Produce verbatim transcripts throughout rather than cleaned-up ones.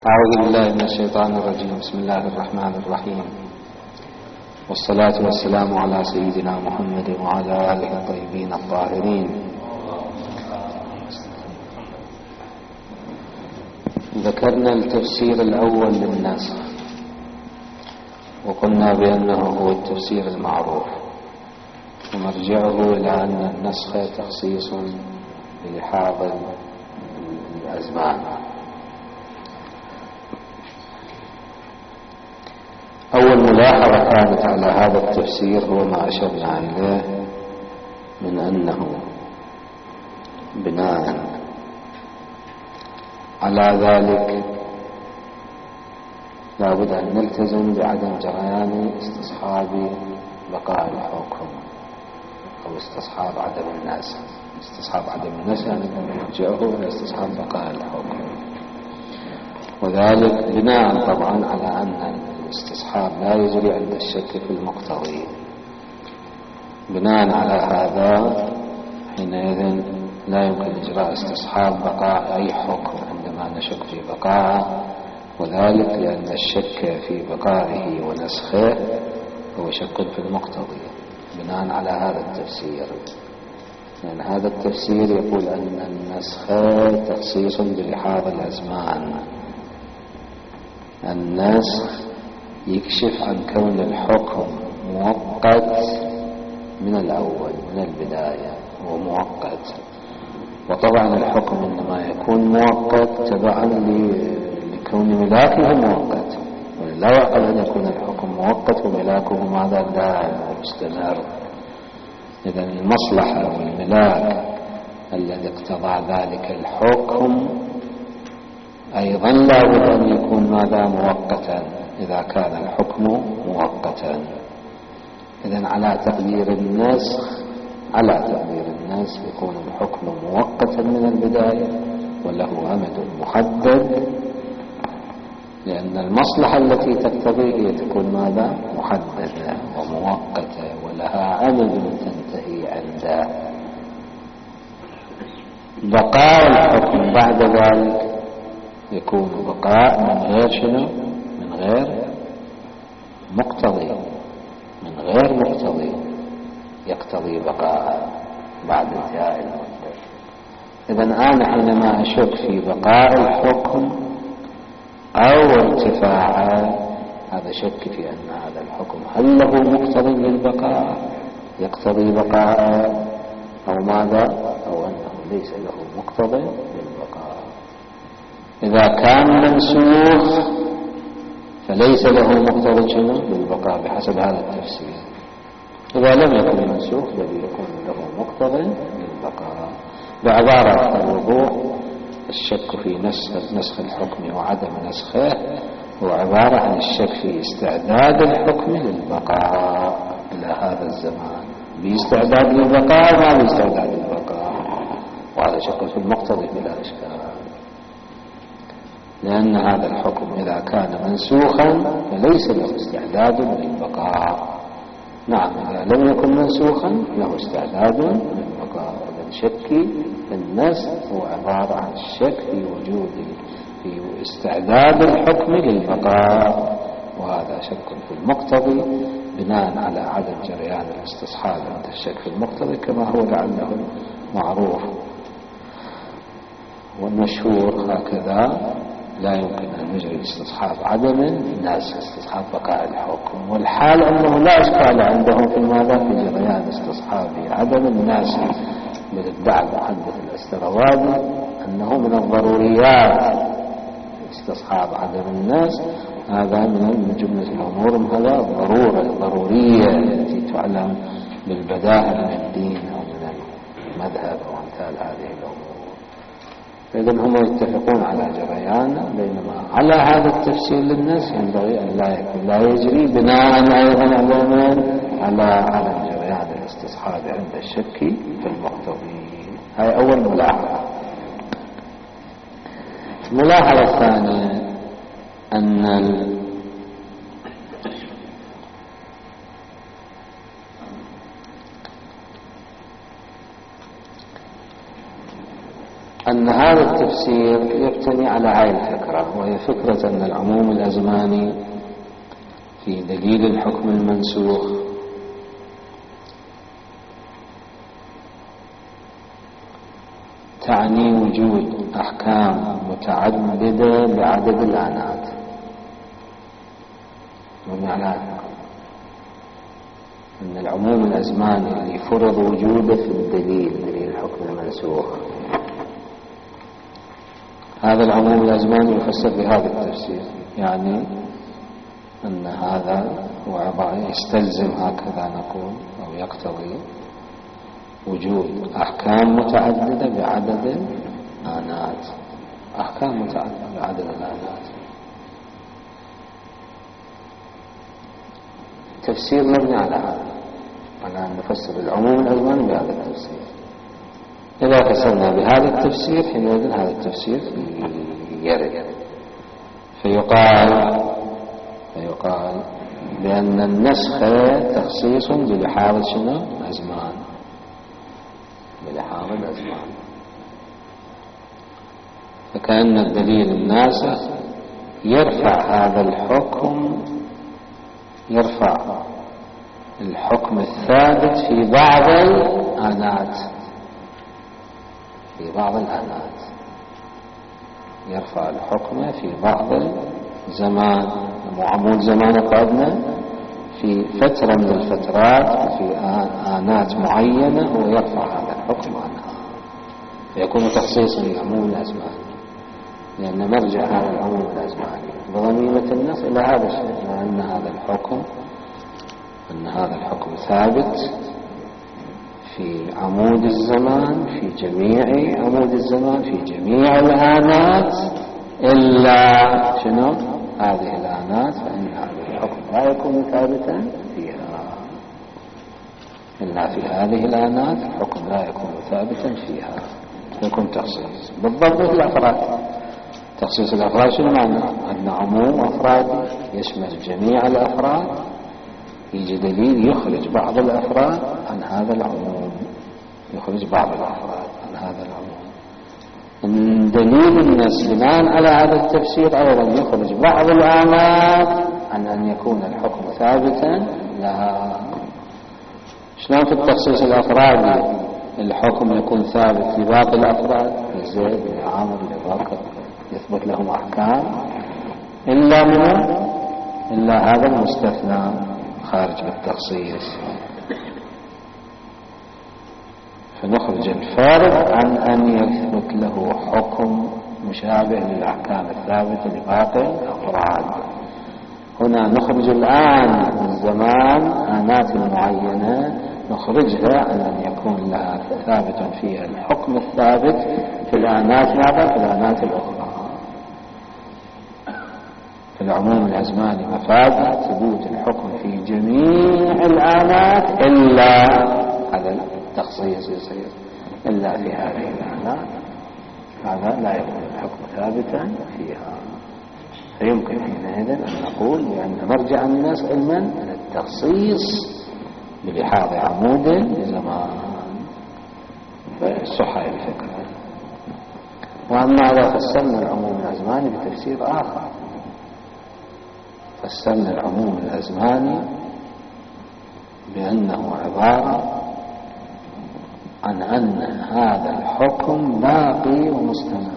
أعوذ بالله من الشيطان الرجيم. بسم الله الرحمن الرحيم، والصلاة والسلام على سيدنا محمد وعلى آله الطيبين الطاهرين. ذكرنا التفسير الأول للنسخ وقلنا بأنه هو التفسير المعروف، ومرجعه إلى أن النسخ تخصيص للحاظ الأزمان. أول ملاحظة كانت على هذا التفسير هو ما أشرنا إليه من أنه بناء على ذلك لا بد أن نلتزم بعدم جريان استصحاب بقاء الحكم أو استصحاب عدم النسخ. استصحاب عدم النسخ يعني نرجعه إلى استصحاب بقاء الحكم، وذلك بناء طبعا على أن الاستصحاب لا يجري عند الشك في المقتضي. بناء على هذا حينئذ لا يمكن إجراء استصحاب بقاء أي حكم عندما نشك في بقاءه، وذلك لأن الشك في بقائه ونسخه هو شك في المقتضي. بناء على هذا التفسير، لأن هذا التفسير يقول أن النسخ تخصيص بلحاظ الأزمان. النسخ يكشف عن كون الحكم مؤقت من الأول، من البداية هو مؤقت. وطبعا الحكم إنما يكون مؤقت تبعا لكون ملاكه مؤقت، ولا يعقل أن يكون الحكم مؤقت وملاكه ماذا لا مستمر. إذن المصلحة والملاك الذي اقتضى ذلك الحكم أيضا لا بد أن يكون ماذا مؤقتا إذا كان الحكم مؤقتا. إذن على تقدير النسخ على تقدير النسخ يكون الحكم مؤقتا من البداية وله أمد محدد، لأن المصلحة التي تقتضيه هي تكون ماذا محددة ومؤقتة ولها أمد تنتهي عنده. بقاء الحكم بعد ذلك يكون بقاء من غير شنو؟ من غير مقتضي، من غير مقتضي يقتضي بقاء بعد انتهاء المدة. إذن أنا حينما أشك في بقاء الحكم أو ارتفاعه، هذا شك في أن هذا الحكم هل له مقتضي للبقاء يقتضي بقاء أو ماذا، أو أنه ليس له مقتضي للبقاء. إذا كان منسوخ فليس له مقتضى للبقاء بحسب هذا التفسير. إذا لم يكن منسوخ بل يكون له مقتضى للبقاء. بعبارة الوضوح، الشك في نسخ, نسخ الحكم وعدم نسخه هو عبارة عن الشك في استعداد الحكم للبقاء إلى هذا الزمان، باستعداد للبقاء ما باستعداد للبقاء، وهذا شك في المقتضي بلا إشكال. لأن هذا الحكم إذا كان منسوخا فليس له استعداد للبقاء. نعم، إذا لم يكن منسوخا له استعداد للبقاء. الشك في النسخ هو عبارة عن الشك في وجود في استعداد الحكم للبقاء، وهذا شك في المقتضي بناء على عدم جريان الاستصحاب عند الشك في المقتضي كما هو لعله معروف والمشهور. هكذا لا يمكن أن نجري استصحاب عدم الناس استصحاب بقاء الحكم، والحال أنه لا إشكال عندهم في ماذا في جريان استصحاب عدم الناس. من ادعى المحدث الأستروادي أنه من الضروريات استصحاب عدم الناس، هذا من جملة الأمور هذا الضرورة الضرورية التي تعلم بالبداهة من الدين أو من المذهب أو أمثال هذه الأمور. إذن هم يتفقون على جريان، بينما على هذا التفسير للناس ينبغي أن لا يكون لا يجري بناء أيضا على عدم جريان الاستصحاب عند الشك في المقتضي. هاي أول ملاحظة. الملاحظة الثانية أن أن هذا التفسير يبتني على هذه الفكرة، وهي فكرة أن العموم الأزماني في دليل الحكم المنسوخ تعني وجود أحكام متعددة بعدد الآنات. ومعنى أن العموم الأزماني اللي فرض وجوده في الدليل دليل الحكم المنسوخ، هذا العموم الأزماني يفسر بهذا التفسير، يعني أن هذا هو عبارة يستلزم هكذا نقول أو يقتضي وجود أحكام متعددة بعدد الآنات، أحكام متعددة بعدد الآنات. تفسير مبني على هذا، على أن نفسر العموم الأزماني بهذا التفسير. إذا فسرنا بهذا التفسير حينئذ هذا التفسير يرد، فيقال فيقال بأن النسخ تخصيص بلحاظ شنو؟ أزمان، بلحاظ الأزمان. فكأن الدليل الناسخ يرفع هذا الحكم، يرفع الحكم الثابت في بعض الآنات، في بعض الآنات يرفع الحكم في بعض الزمان. وعمود زمان قادنا في فترة من الفترات في آنات معينة هو يرفع هذا الحكم عنها، فيكون تخصيصا لعموم الأزمان، لأن مرجع هذا العموم الأزماني بضميمة النص إلى هذا الشيء، لأن هذا الحكم أن هذا الحكم ثابت في عمود الزمان، في جميع عمود الزمان، في جميع الآنات إلا شنو؟ هذه الآنات، فإن هذا الحكم لا يكون ثابتا فيها، إلا في هذه الآنات الحكم لا يكون ثابتا فيها، يكون تخصيص بالضبط في الأفراد. تخصيص الأفراد شنو معنى؟ أن عموم أفراد يشمل جميع الأفراد، يجي دليل يخرج بعض الأفراد عن هذا العموم، يخرج بعض الأفراد عن هذا العموم. دليل النص بناء على هذا التفسير أولا يخرج بعض الآنات عن أن يكون الحكم ثابتا لها. شلون في التخصيص الأفرادي الحكم يكون ثابت لباقي الأفراد، لزيد لعامر لبكر يثبت لهم أحكام، إلا من إلا هذا المستثنى خارج بالتخصيص، فنخرج الفارق عن أن يثبت له حكم مشابه للأحكام الثابتة لباقي الأفراد. هنا نخرج الآن من الزمان آنات معينة، نخرجها عن أن يكون لها ثابت فيها الحكم الثابت في الآنات ماذا؟ في الآنات الأخرى. في العموم الأزماني مفاد ثبوت الحكم في جميع الآنات إلا هذا التخصيص يصير إلا في هذه الآنات، هذا لا يكون الحكم ثابتا فيها. فيمكن حينئذ أن نقول بأن مرجع الناس علما أن التخصيص بلحاظ عمود لزمان، فصح الفكرة. وأما إذا فسرنا العموم الأزماني بتفسير آخر، فسرنا العموم الأزماني بأنه عبارة عن أن هذا الحكم باقي ومستمر،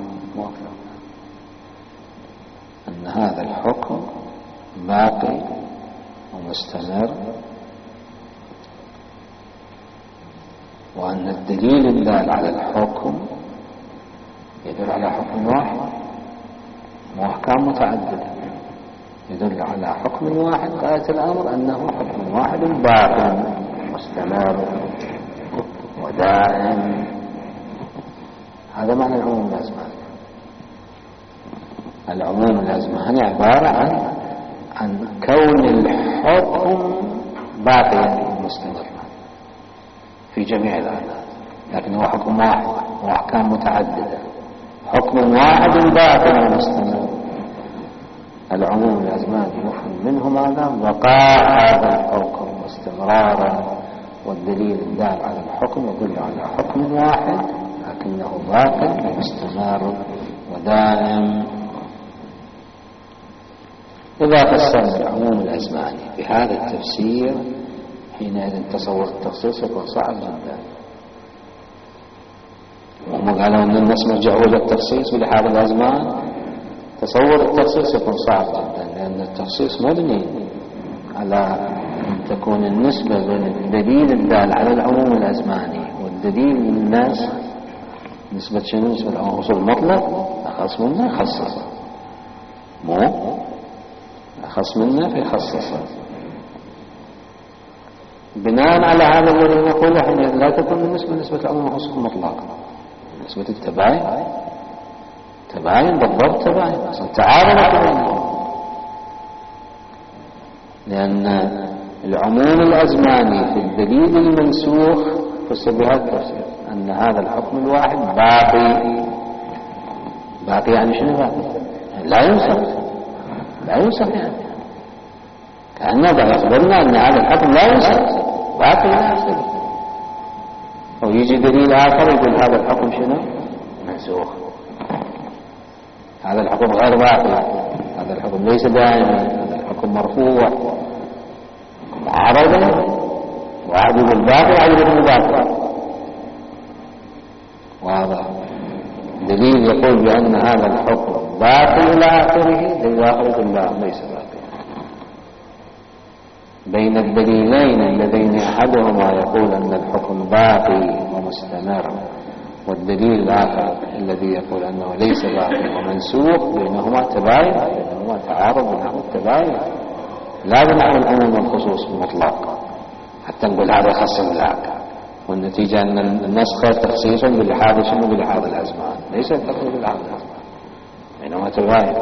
أن هذا الحكم باقي ومستمر، وأن الدليل الدال على الحكم يدل على حكم واحد وأحكام متعددة، يدل على حكم واحد. غاية الأمر أنه حكم واحد باق مستمر ودائم. هذا معنى العموم الأزماني. العموم الأزماني عبارة عن عن كون الحكم باقيا مستمرا في جميع الآلات، لكن هو حكم واحد وأحكام متعددة، حكم واحد باقي مستمر. العموم الأزماني يفهم منه ماذا؟ بقاء هذا الحكم واستمرارا، والدليل الدال على الحكم يدل على حكم واحد لكنه باق ومستمر ودائم. إذا فسرنا العموم الأزماني بهذا التفسير حينئذ تصور التخصيص يكون صعب جدا. وهم قالوا أن الناس مرجعوا إلى التخصيص بلحاظ الأزمان، تصور التخصيص يكون صعب جدا، لأن التخصيص مبني على أن تكون النسبة بين الدليل الدال على العموم الأزماني والدليل للناس نسبة شنو؟ نسبة العموم حصول مطلق أخص منه يخصص، مو أخص منه فيخصص. بناء على هذا الذي نقوله حين لا تكون النسبة نسبة العموم حصول مطلق، نسبة التباين تباين بالضبط تباين أصلا تعارض بينهم، لأن العموم الأزماني في الدليل المنسوخ فسر بهذا التفسير أن هذا الحكم الواحد باقي. باقي يعني شنو باقي؟ لا ينسخ، لا ينسخ، يعني كأنه يخبرنا أن هذا الحكم لا ينسخ باقي لا ينسخ. ويجي دليل آخر يقول هذا الحكم شنو؟ منسوخ، هذا الحكم غير باقي، هذا الحكم ليس دائما، هذا الحكم مرفوع معارضة، واحد يقول باقي واحد يقول باقي. واضح؟ دليل يقول بأن هذا الحكم باقي إلى آخره، دليل آخر يقول لا ليس باقي. بين الدليلين اللذين أحدهما يقول أن الحكم باقي ومستمر والدليل الآخر الذي يقول أنه ليس باقي ومنسوخ، بينهما تباين، بينهما تعارض، بينهما تباين. لا بنحو العموم والخصوص المطلق حتى نقول هذا خاص ذاك، والنتيجة أن النسخ تخصيصا بلحاظ شنو؟ بلحاظ الأزمان، ليس التخصيص بلحاظ الأزمان، بينهما تباين.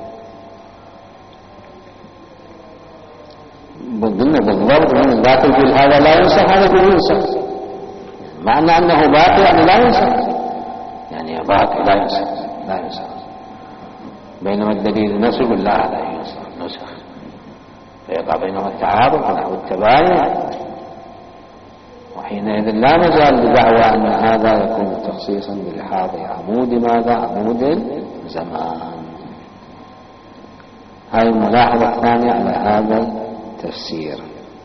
قلنا بالضبط من الباقي يقول هذا لا ينسخ، هذا يقول ينسخ، معنى أنه باقي يعني لا ينسخ، يعني باقي لا ينسخ لا ينسخ، بينما الدليل النسخ يقول لا لا ينسخ نسخ، فيقع بينهما التعارض ونحو التباين. وحينئذ لا مجال لدعوى أن هذا يكون تخصيصا بلحاظ عمود ماذا؟ عمود الزمان. هذه الملاحظة الثانية على هذا التفسير.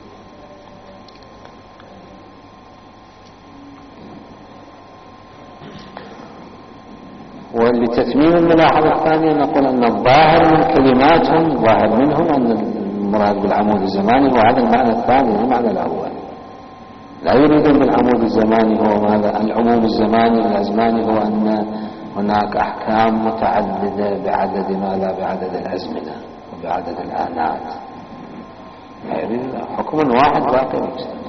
ولتتميم الملاحظة الثانية نقول أن الظاهر من كلماتهم، ظاهر منهم أن المراد بالعمود الزماني هو هذا المعنى الثاني، المعنى الأول. لا يريدون بالعمود الزماني هو ماذا؟ العموم الزماني الأزماني هو أن هناك أحكام متعددة بعدد ماذا؟ بعدد الأزمنة وبعدد الآنات. لا يريد حكم واحد باقي مستمر.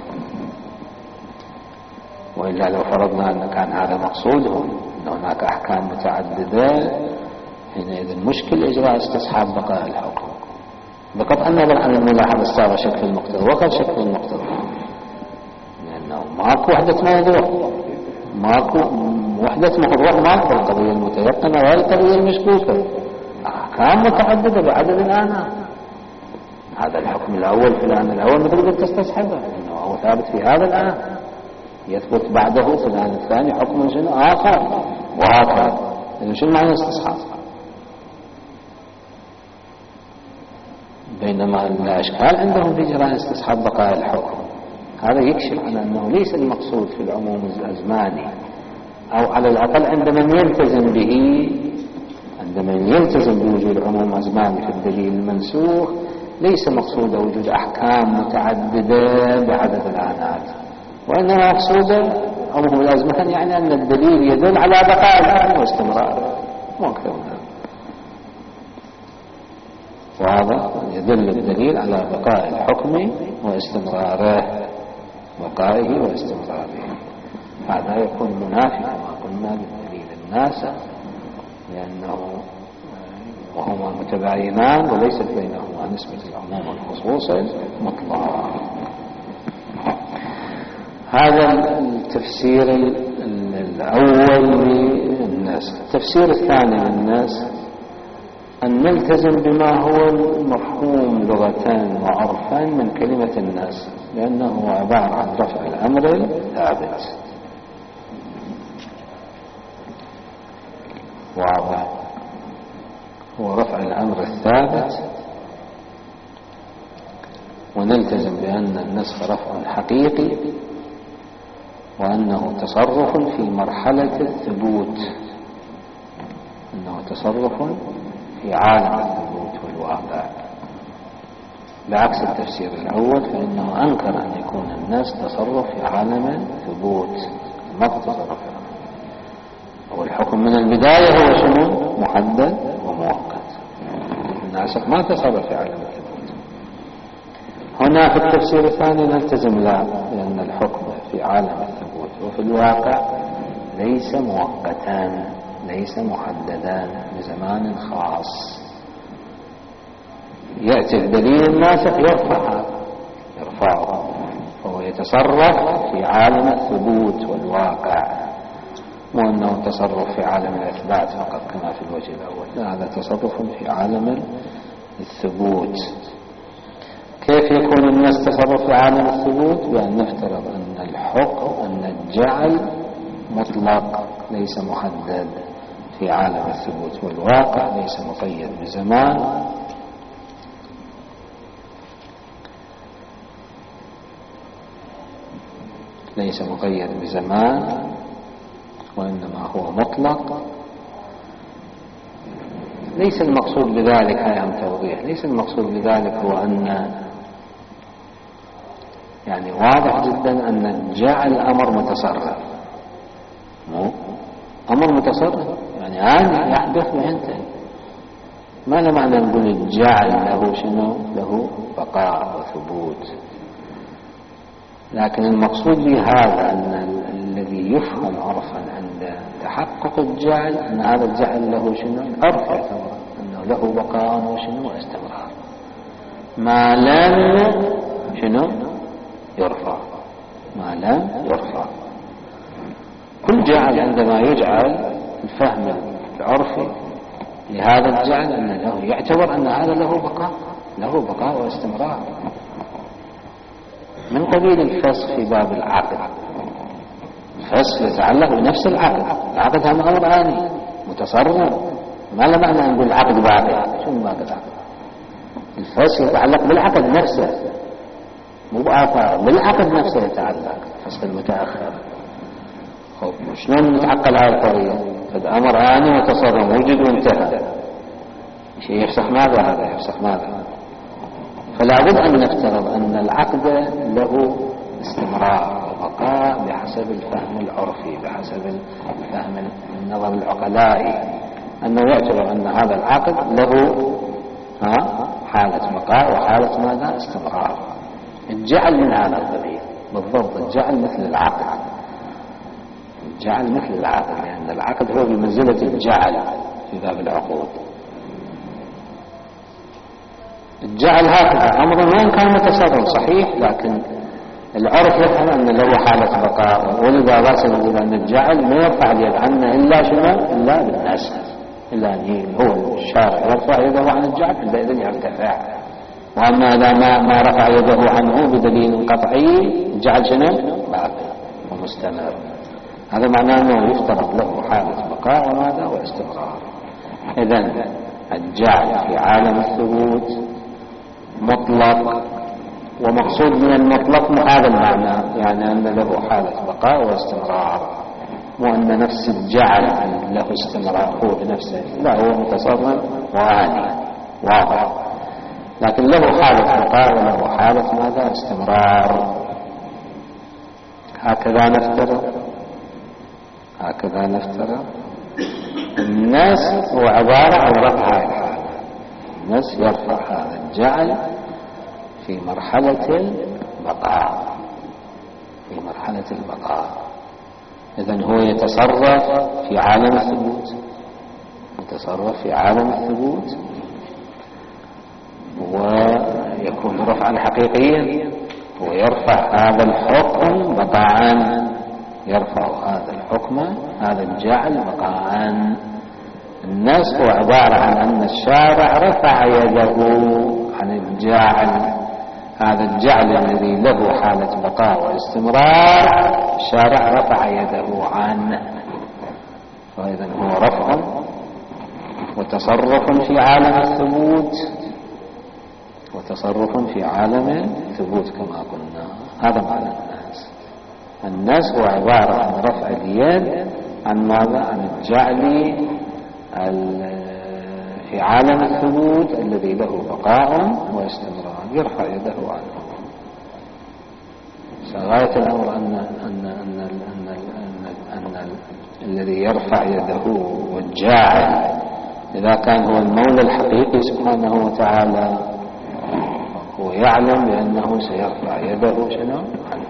وإلا لو فرضنا أن كان هذا مقصودهم أن هناك أحكام متعددة، حينئذ مشكل إجراء استصحاب بقاء الحكم، بقطع النظر عن الملاحظة السابقة شك في المقتضى وقد شك في المقتضى، لأنه ماكو وحدة موضوع، ماكو وحدة موضوع، ماكو القضية المتيقنة ولا القضية المشكوكة، أحكام متعددة بعدد الآنات. هذا الحكم الأول في الآن الأول مثل قلت تستصحبه لأنه هو ثابت في هذا الآن، يثبت بعده في الآن الثاني حكم شنو آخر، وهكذا. إذن شنو معنى استصحاب؟ بينما الأشكال عندهم في جراء استصحاب بقاء الحكم، هذا يكشف على أنه ليس المقصود في العموم الأزماني، أو على الأقل عندما يلتزم به، عندما يلتزم بوجود عموم أزماني في الدليل المنسوخ، ليس مقصود وجود أحكام متعددة بعدد الآنات، وإنما مقصود عموم الأزمان يعني أن الدليل يدل على بقاء الحكم واستمراره، مو أكثر من هذا. وهذا يدل الدليل على بقاء الحكم واستمراره، بقائه واستمراره. هذا يكون منافي كما قلنا للدليل الناسخ، لأنه وهما متباينان وليست بينهما نسبة العموم والخصوص المطلق. هذا التفسير الأول للناس. التفسير الثاني للناس أن نلتزم بما هو المفهوم لغة وعرفا من كلمة الناس، لأنه عبارة عن رفع الأمر الثابت. ونلتزم بأن النسخ رفع حقيقي، وأنه تصرف في مرحلة الثبوت، أنه تصرف في عالم الثبوت والواقع، بعكس التفسير الأول فإنه أنكر أن يكون الناس تصرف في عالم الثبوت، ما هو تصرف. والحكم من البداية هو شنو؟ محدد ومؤقت. الناسخ ما تصرف في عالم الثبوت. هنا في التفسير الثاني نلتزم لا، لأن الحكم في عالم الثبوت وفي الواقع ليس مؤقتان، ليس محددان بزمان خاص. يأتي الدليل الناسخ يرفع يرفعه، فهو يتصرف في عالم الثبوت والواقع، مو أنه تصرف في عالم الإثبات فقط كما في الوجه الأول، لا، هذا تصرف في عالم الثبوت. كيف يكون الناس تصرف في عالم الثبوت؟ بأن نفترض أن الحكم، أن الجعل مطلق ليس محدد في عالم الثبوت والواقع، ليس مقيد بزمان، ليس مقيد بزمان، وإنما هو مطلق. ليس المقصود بذلك، هذا عن توضيح، ليس المقصود بذلك هو أن يعني واضح جدا أن الجعل أمر متصرف، مو أمر متصرف يعني آن يحدث وينتهي. ما له معنى نقول الجعل له شنو؟ له بقاء وثبوت. لكن المقصود بهذا أن الذي يفهم عرفا عند تحقق الجعل أن هذا الجعل له شنو؟ العرف يعتبر أنه له بقاء وشنو؟ واستمرار، ما لم شنو؟ يرفع، ما لم يرفع. كل جعل عندما يجعل الفهم العرفي لهذا الجعل أن له يعتبر أن هذا له بقاء، له بقاء واستمرار، من قبيل الفسخ في باب العقد. الفسخ يتعلق بنفس العقد، العقد هم أمر آني متصرف، ما له معنى أن نقول العقد باقي. شو باقي العقد؟ الفسخ يتعلق بالعقد نفسه، مو بآثار، بالعقد نفسه يتعلق. الفسخ المتأخر خب شلون نتعقل هذه القضية؟ هذا أمر آني متصرف موجود وانتهى، شيء يفسخ ماذا؟ هذا يفسخ ماذا؟ فلا بد أن نفترض أن العقد له استمرار وبقاء بحسب الفهم العرفي، بحسب الفهم النظر العقلائي، أنه يعتبر أن هذا العقد له ها حالة بقاء وحالة ماذا؟ استمرار. الجعل من هذا القبيل بالضبط، الجعل مثل العقد، الجعل مثل العقد، لأن يعني العقد هو بمنزلة الجعل في باب العقود. الجعل هكذا أمر وإن كان متصرف صحيح، لكن العرف يفهم أن له حالة بقاء، ولذا لا نقول أن الجعل ما يرفع اليد عنه إلا شنو؟ إلا بالنسخ، إلا أن هو الشارع يرفع يده عن الجعل إلا إذن يرتفع. وأما إذا ما, ما رفع يده عنه بدليل قطعي الجعل شنو؟ باقي ومستمر. هذا معناه أنه يفترض له حالة بقاء وماذا؟ واستمرار. إذن الجعل في عالم الثبوت مطلق، ومقصود من المطلق هذا المعنى، يعني أن له حالة بقاء واستمرار، مو أن نفس الجعل له استمرار هو بنفسه، لا، هو متصرف وآني واضح، لكن له حالة بقاء وله حالة ماذا؟ استمرار. هكذا نفترض، هكذا نفترض الناس هو عبارة عن رفع هذه الحالة. الناس يرفع هذا الجعل في مرحلة البقاء، في مرحلة البقاء. إذن هو يتصرف في عالم الثبوت، يتصرف في عالم الثبوت ويكون رفعا حقيقيا، ويرفع هذا الحكم بقاء، يرفع هذا الحكم هذا الجعل بقاء. الناس هو عبارة عن أن الشارع رفع يده عن الجعل، هذا الجعل الذي له حالة بقاء واستمرار الشارع رفع يده عنه، فإذا هو رفع وتصرف في عالم الثبوت، تصرف في عالم ثبوت كما قلنا. هذا معنى الناس. الناس هو عبارة عن رفع اليد عن ماذا؟ عن الجعل في عالم الثبوت الذي له بقاء واستمرار، يرفع يده عنه. غاية الأمر أن أن أن أن أن, أن, أن الذي يرفع يده والجاعل إذا كان هو المولى الحقيقي سبحانه وتعالى، هو يعلم بأنه سيرفع يده شنو عنه.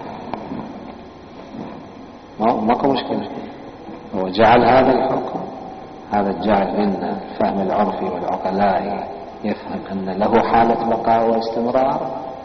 ما ماكو مشكلة. هو جعل هذا الحكم، هذا الجعل منا الفهم العرفي والعقلاء يفهم أن له حالة بقاء واستمرار.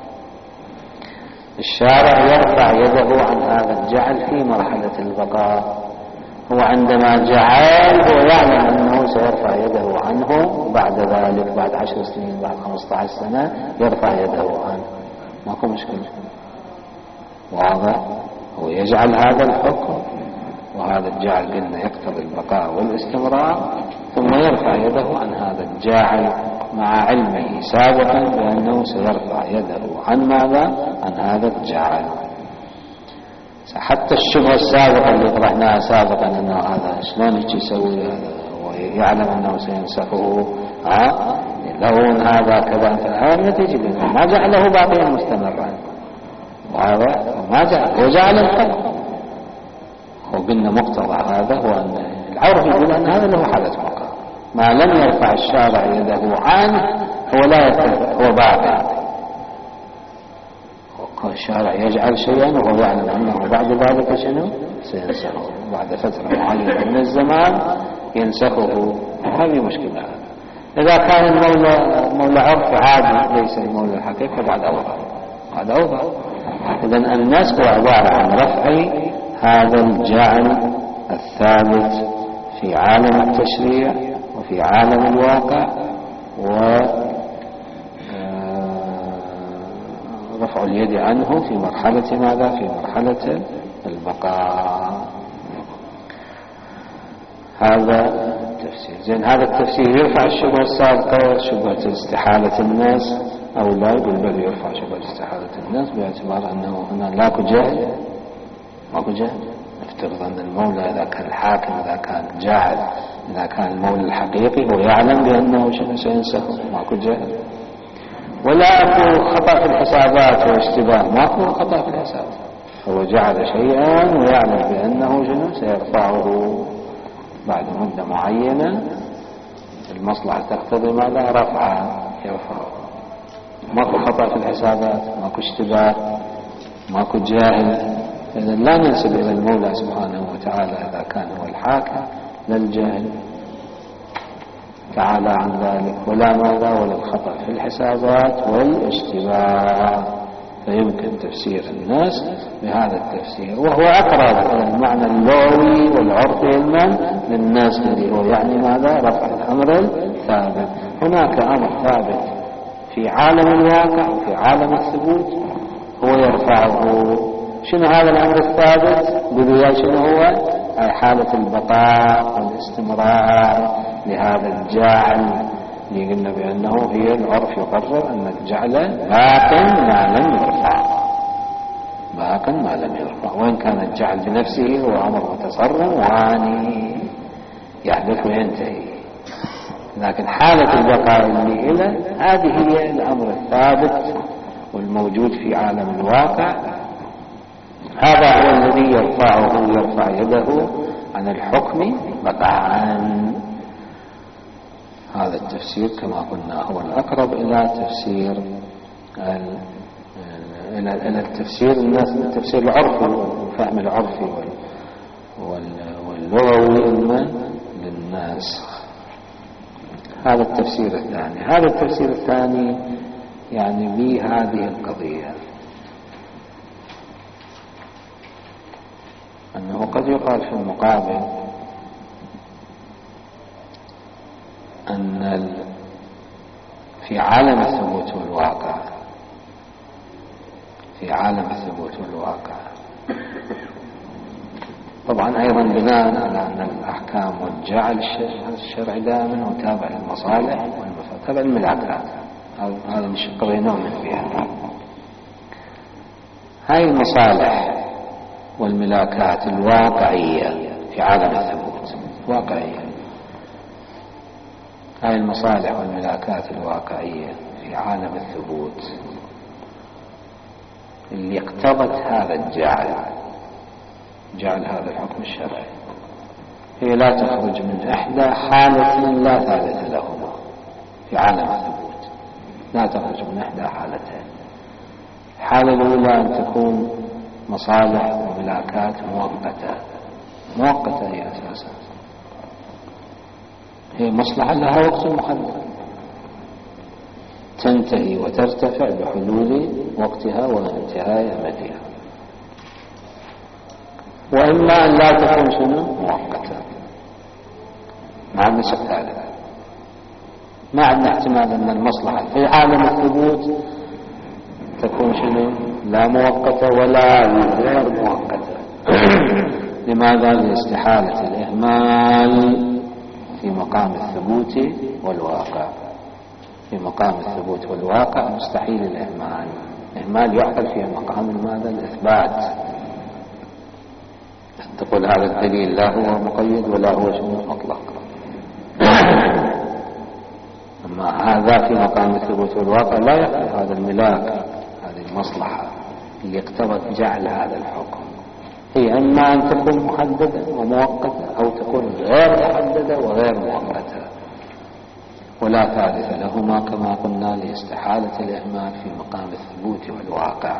الشارع يرفع يده عن هذا الجعل في مرحلة البقاء. هو عندما جعل هو يعلم أنه سيرفع يده عنه بعد ذلك، بعد عشر سنين، بعد خمسة عشر سنة يرفع يده عنه، ماكو مشكلة. واضح؟ هو يجعل هذا الحكم، وهذا الجعل قلنا يقتضي البقاء والاستمرار، ثم يرفع يده عن هذا الجاعل مع علمه سابقا بأنه سيرفع يده عن ماذا؟ عن هذا الجاعل. حتى الشبهة السابقة اللي طرحناها سابقا أنه هذا شلون هيك يسوي هذا ويعلم أنه سينسخه، ها لون هذا كذا، فهذا النتيجة ما جعله باقيا مستمرا. وهذا ما جعل، هو جعل الحكم. وقلنا مقتضى هذا هو أن العرف يقول أن هذا له حالة بقاء، ما لم يرفع الشارع يده عنه هو لا يرتفع، هو باقي. الشارع يجعل شيئا وهو يعلم أنه بعد ذلك شنو سينسخه، بعد فترة معينة من الزمان ينسخه. هذه مشكلة. إذا كان المولى مولى عرف عادي ليس المولى الحقيقي بعد أوضح، بعد أوضح. إذن الناس هو عبارة عن رفع هذا الجعل الثابت في عالم التشريع وفي عالم الواقع، و رفع اليد عنه في مرحلة ماذا؟ في مرحلة البقاء. هذا التفسير. زين، هذا التفسير يرفع الشبهة السابقة، شبهة استحالة الناس، أو لا يقول بل يرفع شبهة استحالة الناس باعتبار أنه هنا لاكو جهل، ماكو جهل. نفترض أن المولى إذا كان الحاكم، إذا كان جاهل، إذا كان المولى الحقيقي هو يعلم بأنه شنو سينسخه، ماكو جهل. ولا أكو خطأ في الحسابات واشتباه، ما أكو خطأ في الحساب. هو جعل شيئا ويعلم بأنه شنو سيرفعه بعد مدة معينة، المصلحة تقتضي ماذا؟ رفعه، يرفعه. ماكو خطأ في الحسابات، ماكو اشتباه، ماكو جاهل. إذن لا ننسب إلى المولى سبحانه وتعالى إذا كان هو الحاكم للجهل تعالى عن ذلك، ولا ماذا؟ ولا الخطأ في الحسابات والاشتباه. فيمكن تفسير الناس بهذا التفسير، وهو أقرب إلى المعنى اللغوي والعرفي المن للناس، الذي هو يعني ماذا؟ رفع الأمر الثابت. هناك أمر ثابت في عالم الواقع وفي عالم الثبوت هو يرفعه. شنو هذا الأمر الثابت؟ قلوا شنو هو؟ أي حالة البقاء والاستمرار لهذا الجعل اللي قلنا بأنه هي العرف يقرر أن الجعل باق ما لم يرفع، باق ما لم يرفع، وإن كان الجعل بنفسه هو أمر متصرف واني يحدث وينتهي، لكن حالة البقاء اللي إلى هذه هي الأمر الثابت والموجود في عالم الواقع. هذا هو الذي يرفعه، يرفع يده عن الحكم بقاء. هذا التفسير كما قلنا هو الأقرب إلى تفسير إلى التفسير الناس، التفسير العرفي والفهم العرفي واللغوي للناس. هذا التفسير الثاني. هذا التفسير الثاني يعني بهذه القضية، أنه قد يقال في المقابل أن في عالم الثبوت والواقع، في عالم الثبوت والواقع طبعا أيضا بناء على أن الأحكام والجعل الشرعي دائما هو تابع للمصالح والمفاسد، تابع للملاكات، هذا مش قضينا من فيها. هاي المصالح والملاكات الواقعية في عالم الثبوت واقعية. هاي المصالح والملاكات الواقعية في عالم الثبوت اللي اقتضت هذا الجعل، جعل هذا الحكم الشرعي، هي لا تخرج من إحدى حالة لا ثالث لهما في عالم الثبوت، لا تخرج من إحدى حالتين. الحالة الأولى أن تكون مصالح وملاكات مؤقتة. مؤقتة هي أساسا، هي مصلحة لها وقت محدد تنتهي وترتفع بحلول وقتها وانتهاء أمدها. وإما أن لا تكون شنو مؤقتة مع النسخ الثالث. ما عندنا احتمال أن المصلحة في عالم الثبوت تكون شنو لا مؤقتة ولا غير مؤقتة. لماذا؟ لاستحالة الإهمال في مقام الثبوت والواقع. في مقام الثبوت والواقع مستحيل الإهمال. الإهمال يحصل في مقام ماذا؟ الإثبات. تقول هذا الدليل لا هو مقيد ولا هو شنو مطلق. أما هذا في مقام الثبوت والواقع لا يحصل. هذا الملاك، هذه المصلحة اللي اقتضت جعل هذا الحكم، هي إما أن تكون محددة ومؤقتة أو تكون غير محددة وغير مؤقتة، ولا ثالث لهما كما قلنا لاستحالة الإهمال في مقام الثبوت والواقع.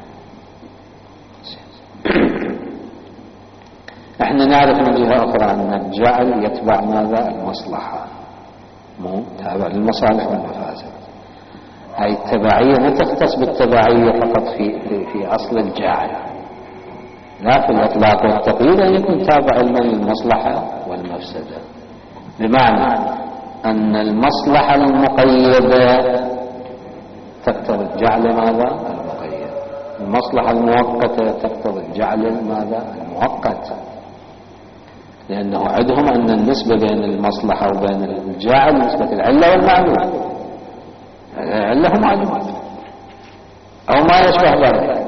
احنا نعرف من جهة أخرى أن الجعل يتبع ماذا؟ المصلحة، مو تابع للمصالح والمفاسد. هاي التبعية لا تختص بالتبعية فقط في, في, في أصل الجعل، لا في الإطلاق والتقييد أن يكون تابع للمصلحة والمفسدة. بمعنى أن المصلحة المقيدة تقتضي جعل ماذا؟ المقيد. المصلحة المؤقتة تقتضي جعل ماذا؟ المؤقت. لأنه عندهم أن النسبة بين المصلحة وبين الجعل نسبة العلة والمعلوم. العلة هو معلومات أو ما يشبه ذلك.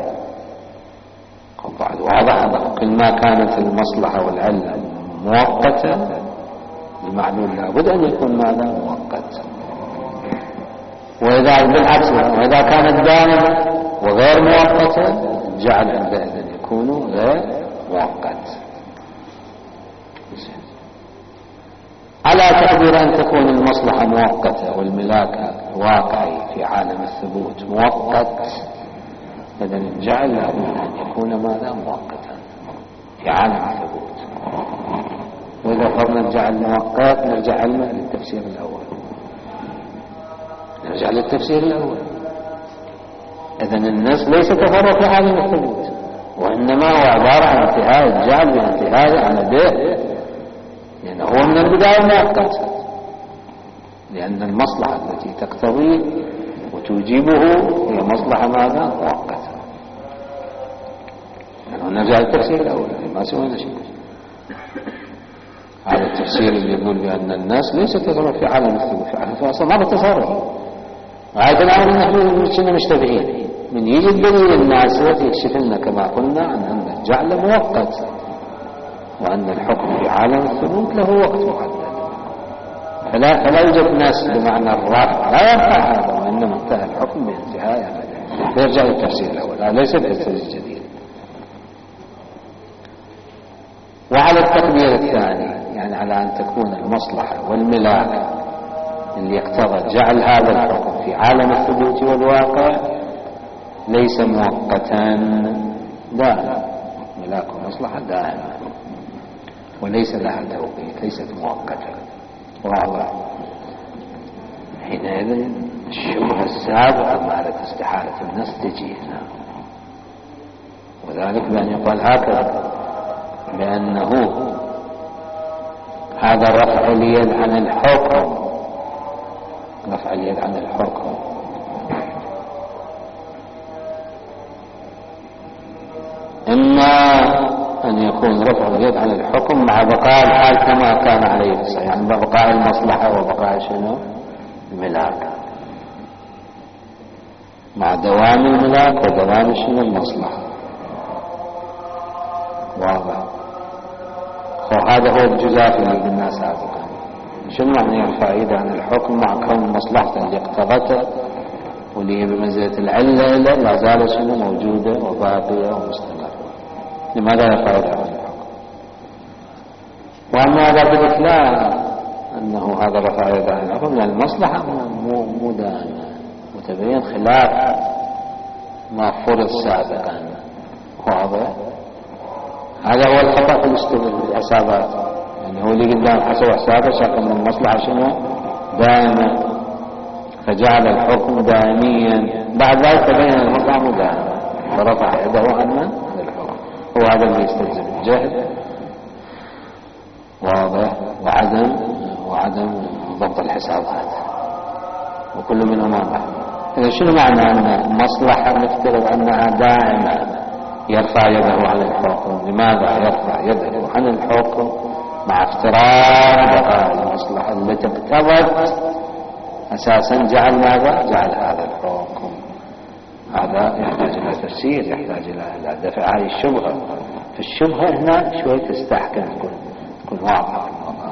واضح كل ما كانت المصلحة والعلة مؤقتة المعلول لابد أن يكون ماذا؟ مؤقت. وإذا بالعكس وإذا كانت دائمة وغير مؤقتة الجعل عندئذ يكون غير مؤقت. على تقدير أن تكون المصلحة مؤقتة والملاك واقعي في عالم الثبوت مؤقت، إذا الجعل لابد أن يكون ماذا؟ مؤقتا في عالم الثبوت. وإذا فرضنا الجعل مؤقت نرجع للتفسير الأول نرجع للتفسير الأول إذا النص ليس تفرق في عالم الثبوت، وإنما هو عبارة عن انتهاء الجعل بانتهاء عمده، لأنه هو من البداية مؤقت، لأن المصلحة التي تقتضيه وتوجبه هي مصلحة ماذا؟ مؤقتة. يعني نرجع للتفسير الأول ما سوينا شيء. هذا التفسير اللي يقول بأن الناس ليس تتصرف في عالم الثبوت، في عالم الثبوت ما بتصرف. وهذا الأمر نحن كنا مشتبهين من يجي الدليل الناس يكشف لنا كما قلنا عن أن الجعل مؤقت وأن الحكم في عالم الثبوت له وقت محدد. فلا, فلا يوجد ناس بمعنى الرفع لا ينفع هذا، وإنما انتهى الحكم بانتهاء. يرجع للتفسير الأول، هذا ليس التفسير الجديد. وعلى التقدير الثاني يعني على أن تكون المصلحة والملاك اللي يقتضى جعل هذا الحكم في عالم الثبوت والواقع ليس مؤقتا دائما، ملاك ومصلحة دائما وليس لها توقيت، ليست مؤقتة. واضح؟ حينئذ الشبهة السابقة مالت استحالة النص تجينا، وذلك بأن يقال هكذا بأنه هذا رفع اليد عن الحكم، رفع اليد عن الحكم إما أن يكون رفع اليد عن الحكم مع بقاء الحال كما كان عليه الصحيح، يعني بقاء المصلحة وبقاء شنو؟ الملاك. مع دوام الملاك ودوام شنو المصلحة. واضح. وهذا هو الجزاف اللي قلناه سابقا. شنو معنى الفائدة عن الحكم مع كون المصلحة اللي اقتضته واللي هي بمنزلة العلة لا زالت شنو موجودة وباقية ومستمرة. لماذا الفائدة عن الحكم؟ وأما هذا قلت لا أنه هذا الفائدة عن الحكم لأن المصلحة مو مو دائمة متبين خلاف ما فرض سابقا. واضح. هذا هو الخطأ في الحسابات. يعني هو اللي قدام حسب حسابه شاف ان المصلحة شنو دائمة فجعل الحكم دائميا. بعد ذلك تبين المصلحة مو دائمة فرفع يده عنه عن الحكم. هو هذا اللي يستلزم الجهل. واضح. وعدم وعدم ضبط الحسابات وكل منهما محمول. إذا شنو معنى أن المصلحة نفترض أنها دائمة يرفع يده عن الحكم؟ لماذا يرفع يده عن الحكم مع افتراض بقاء المصلحة التي اقتضت أساسا جعل ماذا؟ جعل هذا الحكم. هذا يحتاج إلى تفسير، يحتاج إلى دفع هذه الشبهة. في الشبهة هنا شوي تستحكم تكون تكون واضحة.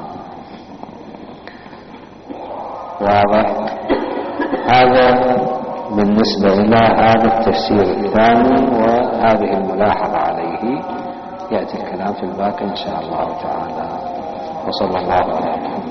واضح. هذا بالنسبة إلى هذا التفسير الثاني وهذه الملاحظة عليه. يأتي الكلام في الباقي إن شاء الله تعالى. وصلى الله على محمد.